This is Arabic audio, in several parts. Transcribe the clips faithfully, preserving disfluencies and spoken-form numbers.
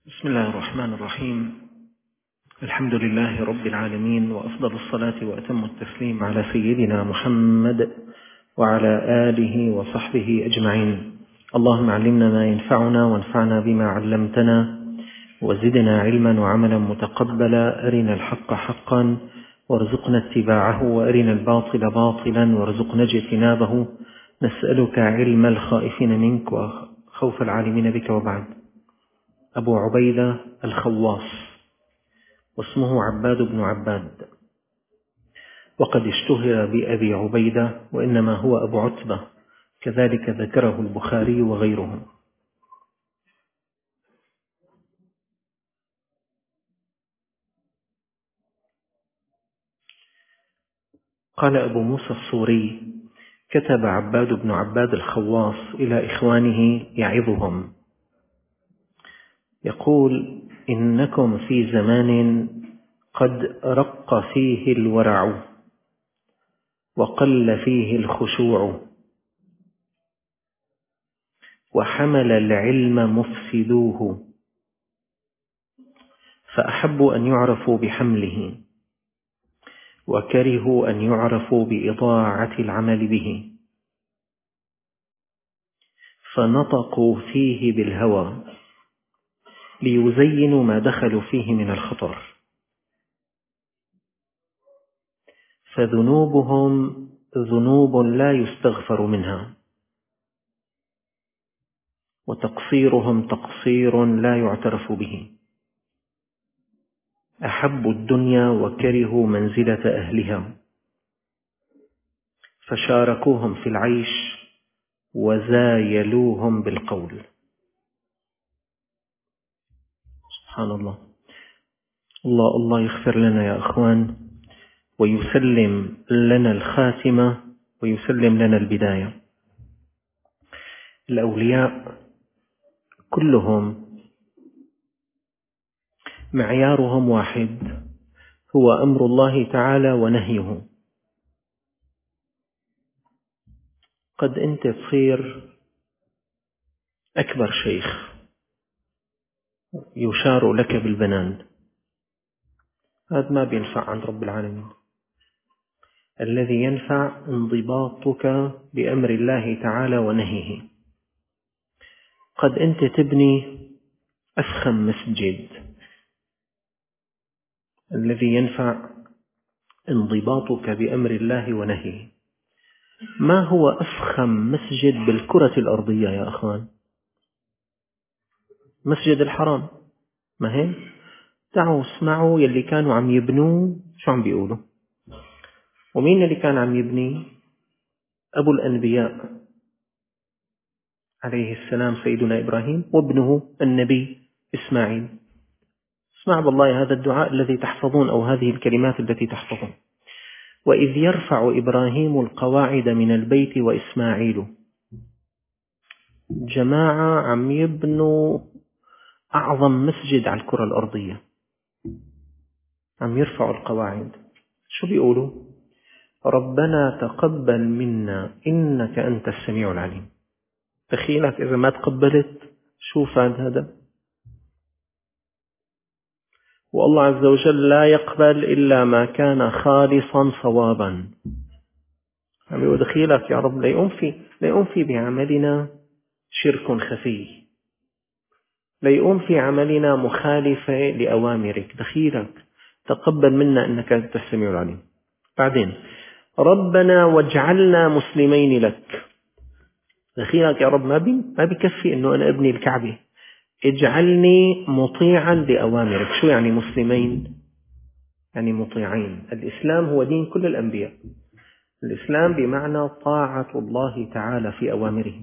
بسم الله الرحمن الرحيم. الحمد لله رب العالمين، وأفضل الصلاة وأتم التسليم على سيدنا محمد وعلى آله وصحبه أجمعين. اللهم علمنا ما ينفعنا وانفعنا بما علمتنا وزدنا علما وعملا متقبلا. أرنا الحق حقا وارزقنا اتباعه، وأرنا الباطل باطلا وارزقنا اجتنابه. نسألك علم الخائفين منك وخوف العالمين بك. وبعد. أبو عبيدة الخواص، واسمه عباد بن عباد، وقد اشتهر بأبي عبيدة، وإنما هو أبو عتبة، كذلك ذكره البخاري وغيره. قال أبو موسى الصوري: كتب عباد بن عباد الخواص إلى إخوانه يعظهم، يقول: إنكم في زمان قد رق فيه الورع وقل فيه الخشوع، وحمل العلم مفسدوه، فأحبوا أن يعرفوا بحمله، وكرهوا أن يعرفوا بإضاعة العمل به، فنطقوا فيه بالهوى ليزينوا ما دخلوا فيه من الخطر، فذنوبهم ذنوب لا يستغفر منها، وتقصيرهم تقصير لا يعترف به. أحبوا الدنيا وكرهوا منزلة أهلها، فشاركوهم في العيش وزايلوهم بالقول. سبحان الله. الله الله يغفر لنا يا أخوان، ويسلم لنا الخاتمة، ويسلم لنا البداية. الأولياء كلهم معيارهم واحد، هو أمر الله تعالى ونهيه. قد أنت تصير أكبر شيخ يشار لك بالبنان، هذا ما بينفع عند رب العالمين. الذي ينفع انضباطك بأمر الله تعالى ونهيه. قد أنت تبني أفخم مسجد، الذي ينفع انضباطك بأمر الله ونهيه. ما هو أفخم مسجد بالكرة الأرضية يا أخوان؟ مسجد الحرام. ما هي؟ تعالوا اسمعوا يلي كانوا عم يبنوا شو عم بيقولوا. ومين اللي كان عم يبني؟ أبو الأنبياء عليه السلام سيدنا إبراهيم، وابنه النبي إسماعيل. اسمع بالله هذا الدعاء الذي تحفظون، أو هذه الكلمات التي تحفظون: وإذ يرفع إبراهيم القواعد من البيت وإسماعيل. جماعة عم يبنوا أعظم مسجد على الكرة الأرضية، عم يرفعوا القواعد. شو بيقولوا؟ ربنا تقبل منا إنك أنت السميع العليم. تخيلك إذا ما تقبلت شو فاد هذا؟ والله عز وجل لا يقبل إلا ما كان خالصا صوابا. عم يقول دخيلك يا رب لا يقوم في لا يقوم في بعملنا شرك خفي، لا يقوم في عملنا مخالفة لأوامرك. دخيلك تقبل منا إنك أنت السميع العليم. بعدين ربنا واجعلنا مسلمين لك. دخيلك يا رب ما بي ما بكفي إنه أنا أبني الكعبة، اجعلني مطيعا لأوامرك. شو يعني مسلمين؟ يعني مطيعين. الإسلام هو دين كل الأنبياء. الإسلام بمعنى طاعة الله تعالى في أوامره.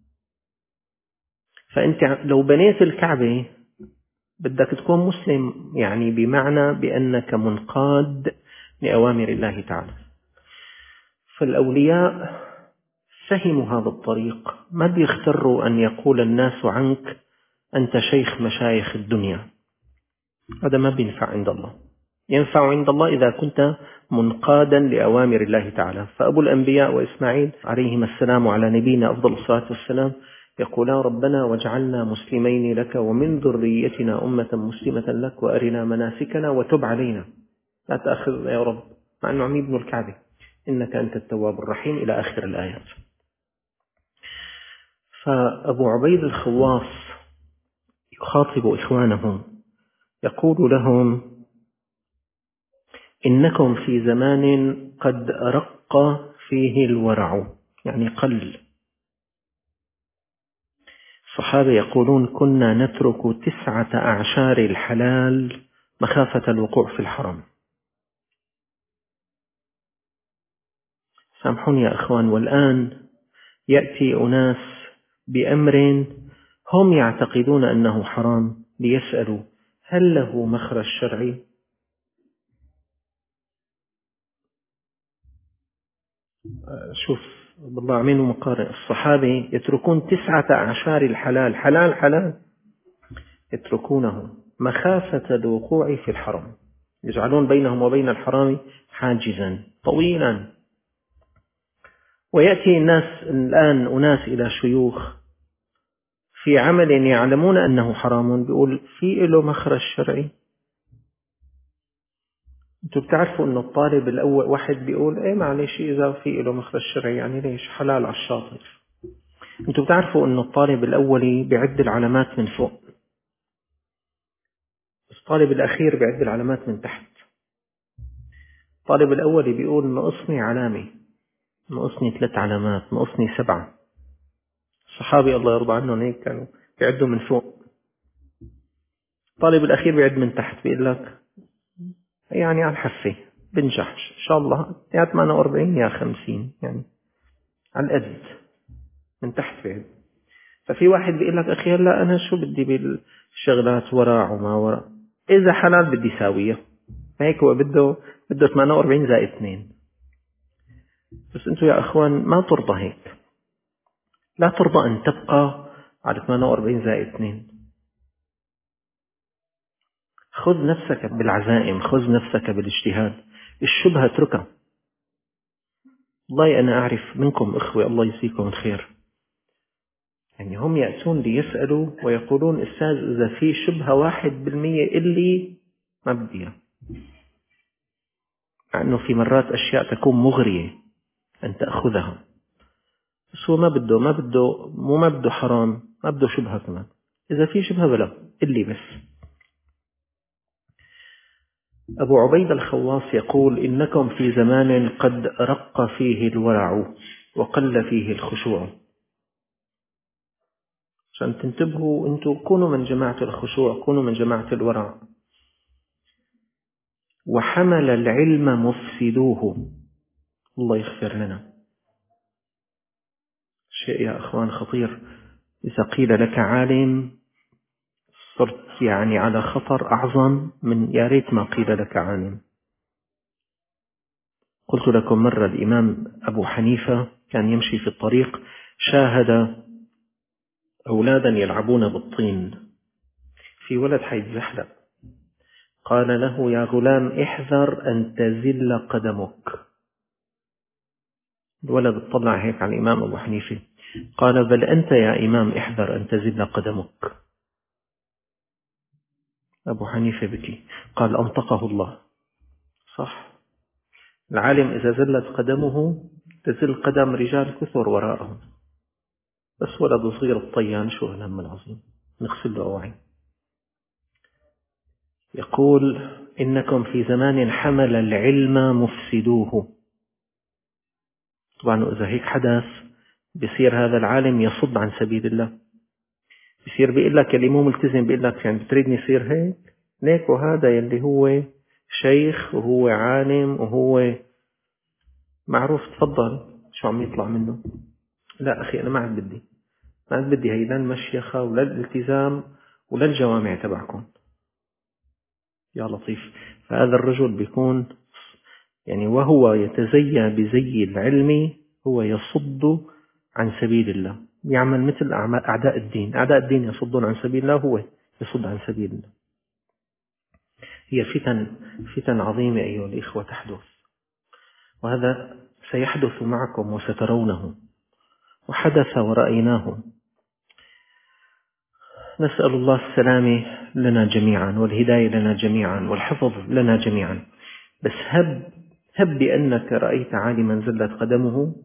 فأنت لو بنيت الكعبة بدك تكون مسلم، يعني بمعنى بأنك منقاد لأوامر الله تعالى. فالأولياء فهموا هذا الطريق، ما بيختروا أن يقول الناس عنك أنت شيخ مشايخ الدنيا. هذا ما بينفع عند الله. ينفع عند الله إذا كنت منقادا لأوامر الله تعالى. فأبو الأنبياء وإسماعيل عليهما السلام، على نبينا أفضل الصلاة والسلام، يقولان ربنا واجعلنا مسلمين لك ومن ذريتنا أمة مسلمة لك وأرنا مناسكنا وتب علينا لا تأخذنا يا رب، مع أنه عم يبنوا الكعبة، إنك أنت التواب الرحيم إلى آخر الآيات. فأبو عبيد الخواص يخاطب إخوانه يقول لهم إنكم في زمان قد رق فيه الورع، يعني قل. الصحابة يقولون كنا نترك تسعة أعشار الحلال مخافة الوقوع في الحرام. سامحوني يا أخوان، والآن يأتي أناس بأمر هم يعتقدون أنه حرام ليسألوا هل له مخرج شرعي؟ شوف بالله عمين ومقارن، الصحابة يتركون تسعة أعشار الحلال، حلال حلال يتركونه مخافة الوقوع في الحرام، يجعلون بينهم وبين الحرام حاجزا طويلا. ويأتي الناس الآن أناس إلى شيوخ في عمل يعلمون أنه حرام بيقول في له مخرج شرعي. أنتوا بتعرفوا أنه الطالب الأول واحد بيقول إيه معلش إذا في له مخرج شرعي يعني ليش حلال على الشاطئ. أنتوا بتعرفوا أنه الطالب الأولي بيعد العلامات من فوق، الطالب الأخير بيعد العلامات من تحت. الطالب الأولي بيقول نقصني علامة، نقصني ثلاث علامات، نقصني سبعة. الصحابي الله يرضى عنهم هيك كانوا بيعدوا من فوق. الطالب الأخير بيعد من تحت، بيقول لك يعني على الحفة بنجح إن شاء الله يا ثمانية وأربعين يا خمسين، يعني على القد من تحت بعد. ففي واحد بيقول لك أخي لا أنا شو بدي بالشغلات ورع وما ورع، إذا حلال بدي ساويه، هيك هو بده بده ثمانية وأربعين زائد اثنين. بس أنتوا يا أخوان ما ترضى هيك، لا ترضى أن تبقى على ثمانية وأربعين زائد اثنين. خذ نفسك بالعزائم، خذ نفسك بالاجتهاد، الشبهة اتركها. والله أنا أعرف منكم إخوة الله يجزيكم الخير، يعني هم يأتون ليسألوا ويقولون أستاذ إذا في شبهة واحد بالمية اللي ما بديها، مع أنه في مرات أشياء تكون مغرية أن تأخذها، بس هو ما بده ما بده مو ما بده حرام، ما بده شبهة كمان، إذا في شبهة بلا اللي بس. أبو عبيد الخواص يقول إنكم في زمان قد رق فيه الورع وقل فيه الخشوع. عشان تنتبهوا أنتم، كونوا من جماعة الخشوع، كونوا من جماعة الورع. وحمل العلم مفسدوه، الله يغفر لنا. شيء يا أخوان خطير، إذا قيل لك عالم صرت يعني على خطر أعظم من يا ريت ما قيل لك عالم. قلت لكم مرة الإمام أبو حنيفة كان يمشي في الطريق، شاهد أولادا يلعبون بالطين، في ولد حيتزحلق، قال له يا غلام احذر أن تزل قدمك. الولد اطلع هيك على الإمام أبو حنيفة قال بل أنت يا إمام احذر أن تزل قدمك. أبو حنيفة بكي، قال أنطقه الله، صح، العالم إذا زلت قدمه تزل قدم رجال كثر وراءه، بس ولد صغير الطيان شو الهم العظيم نغسل له أوعي. يقول إنكم في زمان حمل العلم مفسدوه. طبعا إذا هيك حدث بصير هذا العالم يصد عن سبيل الله، بصير بيقول لك اللي مو ملتزم بيقول لك يعني بتريدني يصير هيك ليك، وهذا يلي هو شيخ وهو عالم وهو معروف تفضل شو عم يطلع منه. لا أخي أنا ما عاد بدي، ما عاد بدي هي لا المشيخة ولا الالتزام ولا الجوامع تبعكم يا لطيف. فهذا الرجل بيكون يعني وهو يتزيى بزي العلم هو يصد عن سبيل الله، يعمل مثل أعداء الدين، أعداء الدين يصدون عن سبيل الله، هو يصد عن سبيل الله. هي فتن فتن عظيمة أيها الإخوة تحدث، وهذا سيحدث معكم وسترونه، وحدث ورأيناه. نسأل الله السلامة لنا جميعا والهداية لنا جميعا والحفظ لنا جميعا. بس هب هب بأنك رأيت عالما زلت قدمه.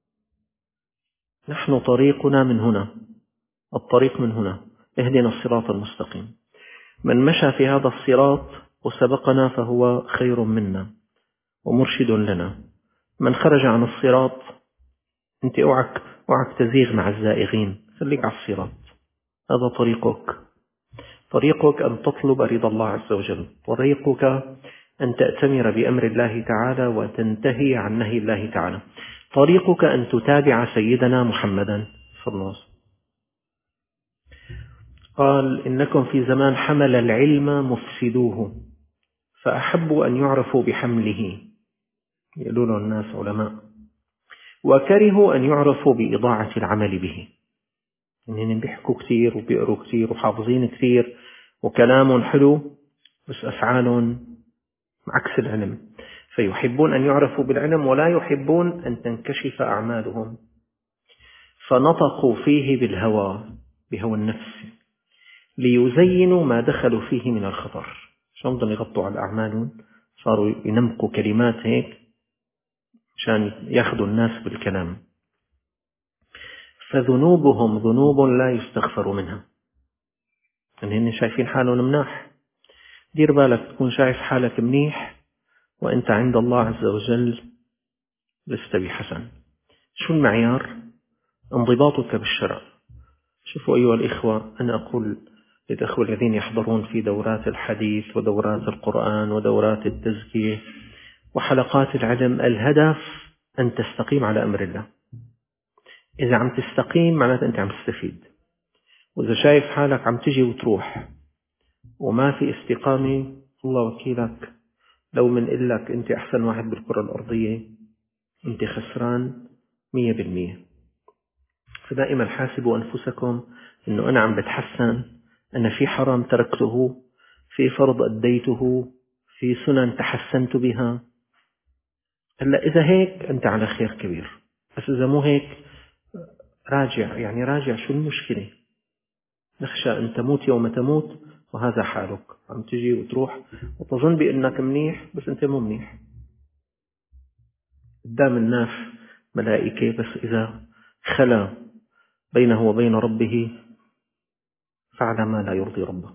نحن طريقنا من هنا، الطريق من هنا، اهدنا الصراط المستقيم. من مشى في هذا الصراط وسبقنا فهو خير منا ومرشد لنا. من خرج عن الصراط انت اوعك اوعك تزيغ مع الزائغين، خليك على الصراط. هذا طريقك، طريقك أن تطلب رضا الله عز وجل، طريقك أن تأتمر بأمر الله تعالى وتنتهي عن نهي الله تعالى، طريقك أن تتابع سيدنا محمدا صلى الله عليه وسلم. قال إنكم في زمان حمل العلم مفسدوه فأحبوا أن يعرفوا بحمله، يقولوا له الناس علماء، وكرهوا أن يعرفوا بإضاعة العمل به. إنهم بيحكوا كثير وبيقروا كثير وحافظين كثير وكلام حلو بس أفعال عكس العلم، فيحبون أن يعرفوا بالعلم ولا يحبون أن تنكشف أعمالهم، فنطقوا فيه بالهوى، بهوى النفس، ليزينوا ما دخلوا فيه من الخطر. شلون بدهم يغطوا على الأعمال؟ صاروا ينمقوا كلمات هيك عشان ياخذوا الناس بالكلام. فذنوبهم ذنوب لا يستغفر منها. يعني هن شايفين حالهم مناح. دير بالك تكون شايف حالك منيح وأنت عند الله عز وجل لست بحسن. شو المعيار؟ انضباطك بالشرع. شوفوا أيها الإخوة، أنا أقول للأخوة الذين يحضرون في دورات الحديث ودورات القرآن ودورات التزكية وحلقات العلم، الهدف أن تستقيم على أمر الله. إذا عم تستقيم معناته أنت عم تستفيد، وإذا شايف حالك عم تجي وتروح وما في استقامة، الله وكيلك لو من إلك أنت أحسن واحد بالكرة الأرضية أنت خسران مية بالمية. فدائما حاسبوا أنفسكم أنه أنا عم بتحسن، أنا في حرام تركته، في فرض أديته، في سنن تحسنت بها. هلا إذا هيك أنت على خير كبير، بس إذا مو هيك راجع، يعني راجع شو المشكلة؟ نخشى أن تموت يوم تموت وهذا حالك، عم تجي وتروح وتظن بأنك منيح بس أنت مو منيح. قدام الناس ملائكة، بس إذا خلا بينه وبين ربه فعل ما لا يرضي ربه.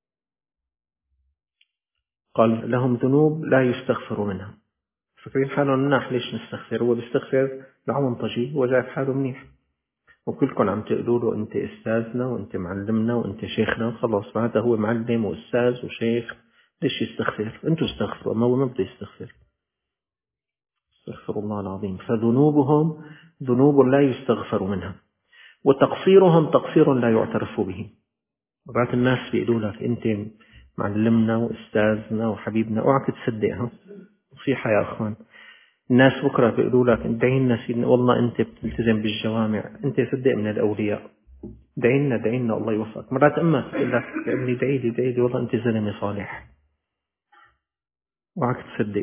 قال لهم ذنوب لا يستغفر منها. فكرين حالهم مناح، ليش نستغفر؟ هو بيستغفر لعنطجي، هو جاي حاله منيح، وكلكم عم تقولوا له أنت أستاذنا وأنت معلمنا وأنت شيخنا، خلاص معناتها هو معلم وأستاذ وشيخ، ليش يستغفر؟ أنتوا استغفروا، أما هو ما بده يستغفر. استغفر الله العظيم. فذنوبهم ذنوب لا يستغفر منها، وتقصيرهم تقصير لا يعترف به. وبعض الناس بيقولوا لك أنت معلمنا وأستاذنا وحبيبنا، اوعك تصدقها. نصيحة يا أخوان، الناس بكرة بيقولوا لك ادعي لنا سيدنا، والله أنت بتلتزم بالجوامع، أنت صدق من الأولياء، ادعي لنا ادعي لنا الله يوفقك. مرات أما تقول لك يا ابني ادعي لي ادعي لي، والله أنت زلمة صالح. اوعك تصدق،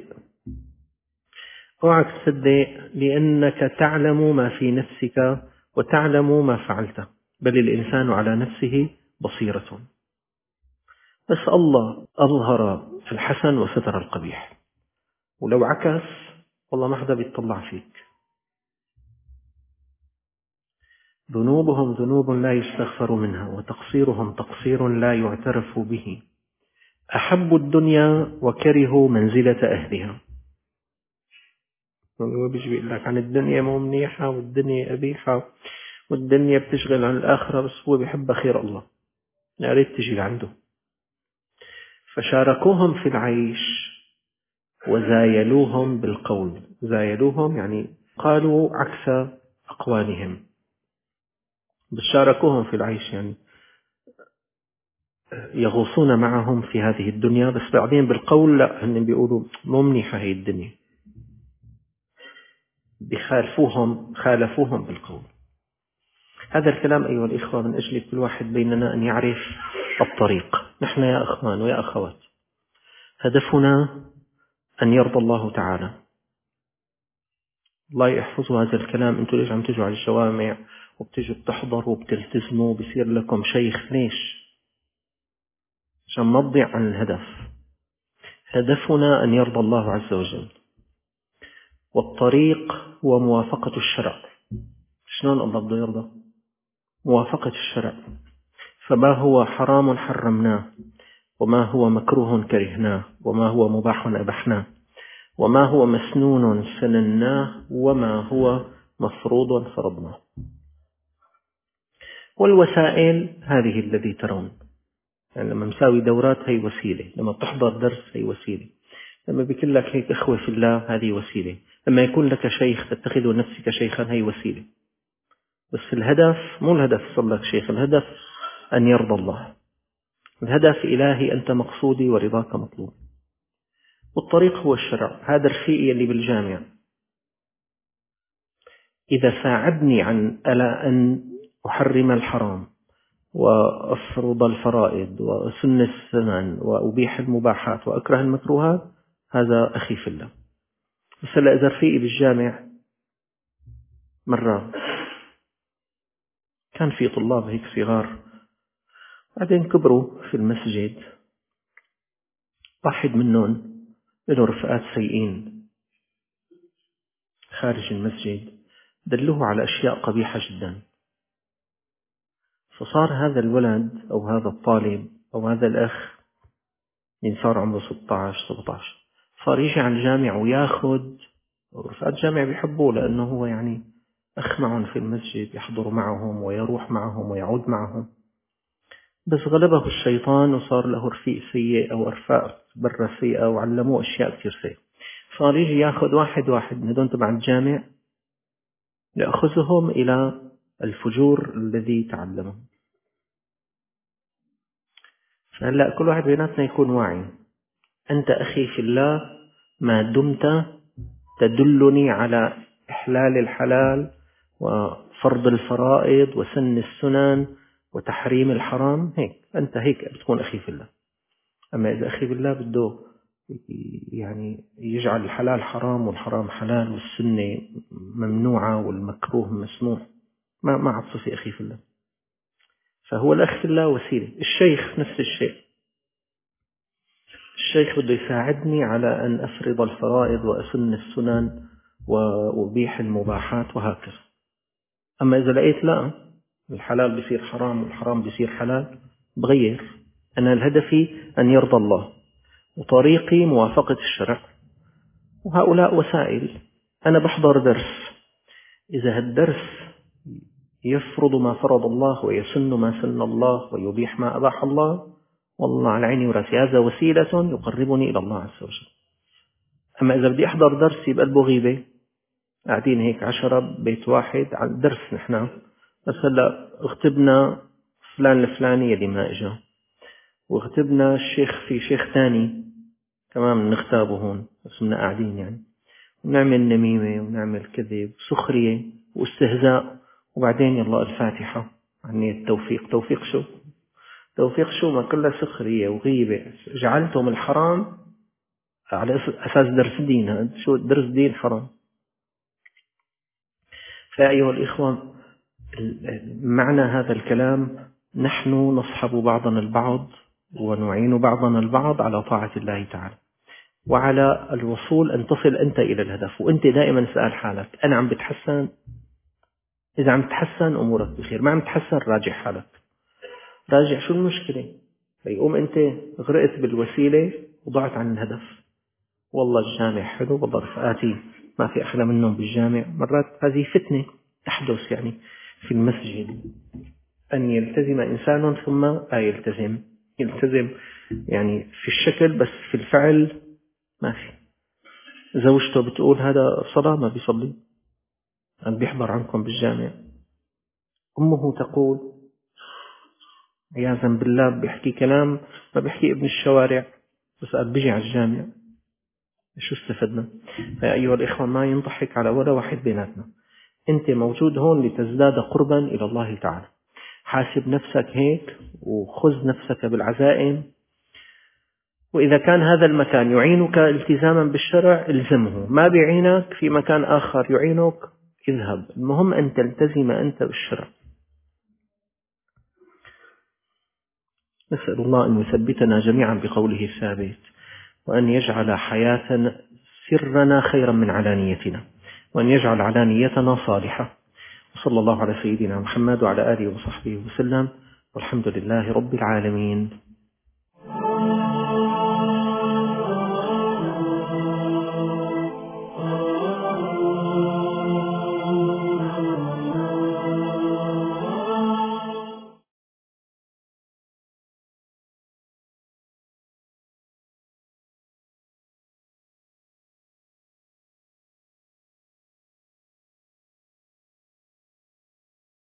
اوعك تصدق، لأنك تعلم ما في نفسك وتعلم ما فعلته، بل الإنسان على نفسه بصيرة. بس الله أظهر الحسن وستر القبيح، ولو عكس والله ما حدا بيطلع فيك. ذنوبهم ذنوب لا يستغفر منها، وتقصيرهم تقصير لا يعترف به. أحبوا الدنيا وكرهوا منزلة أهلها. هو بيجي بيقول لك عن الدنيا مو منيحة والدنيا قبيحة والدنيا بتشغل عن الآخرة، بس هو بيحب خير الله، يا ريت تجي لعنده. فشاركوهم في العيش وزايلوهم بالقول. زايلوهم يعني قالوا عكس أقوالهم، بس شاركوهم في العيش يعني يغوصون معهم في هذه الدنيا، بس بعدين بالقول لا، هن بيقولوا مو منيحة هي الدنيا، بيخالفوهم خالفوهم بالقول. هذا الكلام أيها الإخوة من أجل كل واحد بيننا أن يعرف الطريق. نحن يا أخوان ويا أخوات هدفنا أن يرضى الله تعالى. الله يحفظوا هذا الكلام. أنتوا ليش عم تجوا على الجوامع وبتجوا بتحضروا وبتلتزموا بصير لكم شيخ. ليش؟ عشان ما تضيع عن الهدف. هدفنا أن يرضى الله عز وجل، والطريق هو موافقة الشرع. شلون الله بده يرضى؟ موافقة الشرع. فما هو حرام حرمناه، وما هو مكروه كرهناه، وما هو مباح أبحناه، وما هو مسنون سنناه، وما هو مفروض فرضناه. والوسائل هذه الذي ترون، يعني لما مساوي دورات هي وسيلة، لما بتحضر درس هي وسيلة، لما بيكون لك هيك إخوة في الله هذه وسيلة، لما يكون لك شيخ تتخذ نفسك شيخا هي وسيلة. بس الهدف مو الهدف صار لك شيخ، الهدف أن يرضى الله. الهدف إلهي أنت مقصودي ورضاك مطلوب. والطريق هو الشرع. هذا رفيقي اللي بالجامع إذا ساعدني عن ألا أن أحرم الحرام وأفرض الفرائض وأسن السنن وأبيح المباحات وأكره المكروهات، هذا أخي في الله. بس هلا إذا رفيقي بالجامع مرة كان في طلاب هيك صغار بعدين كبروا في المسجد، واحد منهم له رفقات سيئين خارج المسجد دلوه على أشياء قبيحة جدا، فصار هذا الولد أو هذا الطالب أو هذا الأخ من صار عمره ستة عشر سبعة عشر صار يجي على الجامع وياخد، ورفقات الجامع بيحبوه لأنه هو يعني أخ معهم في المسجد، يحضر معهم ويروح معهم ويعود معهم. بس غلبه الشيطان وصار له رفيق سيء أو رفاق برا سيئة وعلموه أشياء كثير سيئة. صار يجي ياخد واحد واحد من هدول تبع الجامع يأخذهم إلى الفجور الذي تعلمه. فهلأ كل واحد بيناتنا يكون واعي. أنت أخي في الله ما دمت تدلني على إحلال الحلال وفرض الفرائض وسن السنن وتحريم الحرام، هيك أنت هيك بتكون أخي في الله. أما إذا أخي بالله بده يعني يجعل الحلال حرام والحرام حلال والسنة ممنوعة والمكروه مسموح، ما ما عاد صفي أخي في الله. فهو الأخ في الله وسيلة. الشيخ نفس الشيء، الشيخ بده يساعدني على أن أفرض الفرائض وأسن السنن وأبيح المباحات وهكذا. أما إذا لقيت لا الحلال بيصير حرام والحرام بيصير حلال، بغير. أنا الهدفي أن يرضى الله وطريقي موافقة الشرع، وهؤلاء وسائل. أنا بحضر درس، إذا هالدرس يفرض ما فرض الله ويسن ما سن الله ويبيح ما أباح الله، والله على عيني وراسي، هذا وسيلة يقربني إلى الله عز وجل. أما إذا بدي أحضر درس يبقى غيبة، قاعدين هيك عشرة بيت واحد على الدرس نحن، بس هلا اغتبنا فلان الفلاني يلي ما إجا، واغتبنا الشيخ في شيخ تاني كمان نختابه هون، بس منا قاعدين يعني، ونعمل نميمة ونعمل كذب سخرية واستهزاء، وبعدين يلا الفاتحة عني التوفيق. توفيق شو؟ توفيق شو؟ ما كلها سخرية وغيبة. جعلتم الحرام على أساس درس دين، شو درس دين حرام. فأيها الإخوة، معنى هذا الكلام نحن نصحب بعضنا البعض ونعين بعضنا البعض على طاعة الله تعالى وعلى الوصول أن تصل أنت إلى الهدف. وأنت دائما سأل حالك أنا عم بتحسن؟ إذا عم تحسن أمورك بخير، ما عم تحسن راجع حالك، راجع شو المشكلة. فيقوم أنت غرقت بالوسيلة وضعت عن الهدف. والله الجامع حلو، والله رفقاتي ما في أحلى منهم بالجامع. مرات هذه فتنة تحدث يعني في المسجد، أن يلتزم إنسان ثم لا يلتزم، يلتزم يعني في الشكل بس في الفعل ما في. زوجته بتقول هذا صلاة ما بيصلي، أن بيحضر عنكم بالجامع. أمه تقول عياذا بالله بيحكي كلام ما بيحكي ابن الشوارع، بس قد بيجي على الجامع. شو استفدنا؟ فيا أيها الإخوة، ما ينضحك على ولا واحد بيناتنا. أنت موجود هون لتزداد قربا إلى الله تعالى. حاسب نفسك هيك وخذ نفسك بالعزائم، وإذا كان هذا المكان يعينك التزاما بالشرع الزمه، ما بيعينك في مكان آخر يعينك اذهب. المهم أن تلتزم أنت بالشرع. نسأل الله أن يثبتنا جميعا بقوله الثابت، وأن يجعل حياتنا سرنا خيرا من علانيتنا، وأن يجعل علانيتنا صالحة. وصلى الله على سيدنا محمد وعلى آله وصحبه وسلم، والحمد لله رب العالمين.